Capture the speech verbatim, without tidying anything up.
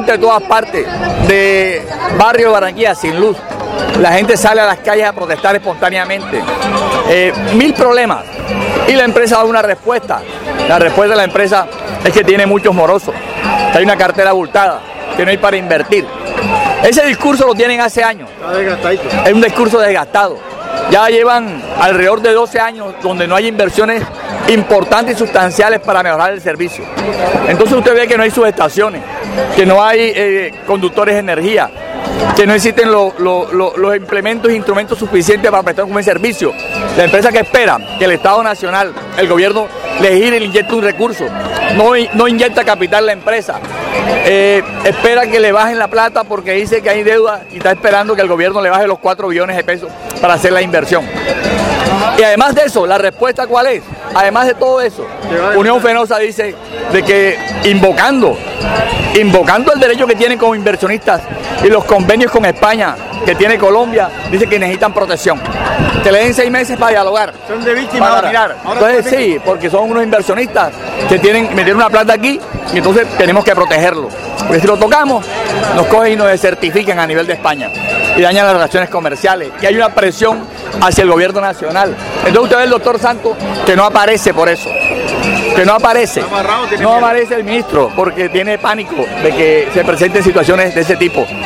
gente de todas partes, de barrio de Barranquilla sin luz. La gente sale a las calles a protestar espontáneamente. Eh, mil problemas. Y la empresa da una respuesta. La respuesta de la empresa es que tiene muchos morosos, que hay una cartera abultada, que no hay para invertir. Ese discurso lo tienen hace años. Es un discurso desgastado. Ya llevan alrededor de doce años donde no hay inversiones importantes y sustanciales para mejorar el servicio. Entonces usted ve que no hay subestaciones, que no hay eh, conductores de energía, que no existen lo, lo, lo, los implementos e instrumentos suficientes para prestar un buen servicio. La empresa que espera que el Estado Nacional, el gobierno, le gire y le inyecte un recurso, no, no inyecta capital la empresa, eh, espera que le bajen la plata porque dice que hay deuda y está esperando que el gobierno le baje los cuatro billones de pesos para hacer la inversión. Y además de eso, ¿la respuesta cuál es? Además de todo eso, Unión Fenosa dice de que invocando, invocando el derecho que tienen como inversionistas y los convenios con España que tiene Colombia, dice que necesitan protección. Que le den seis meses para dialogar. Son de víctimas para mirar. Entonces sí, porque son unos inversionistas que tienen, metieron una plata aquí y entonces tenemos que protegerlo. Porque si lo tocamos, nos cogen y nos desertifican a nivel de España y dañan las relaciones comerciales. Y hay una presión hacia el gobierno nacional. Entonces usted ve el doctor Santos que no aparece por eso. Que no aparece. No aparece el ministro porque tiene pánico de que se presenten situaciones de ese tipo.